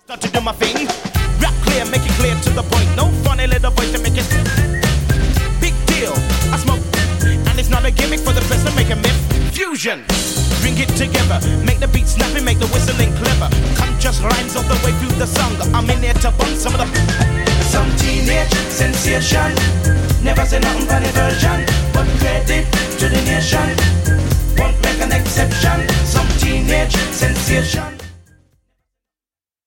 Got to do my thing. Rap clear, make it clear to the point. No funny little voice to make it. Big deal. I smoke, and it's not a gimmick for the best to make a myth. Fusion. Bring it together. Make the beat snappy, make the whistling clever. Conscious rhymes all the way through the song. I'm in there to bump some of the. Some teenage sensation. Never say nothing for the version. But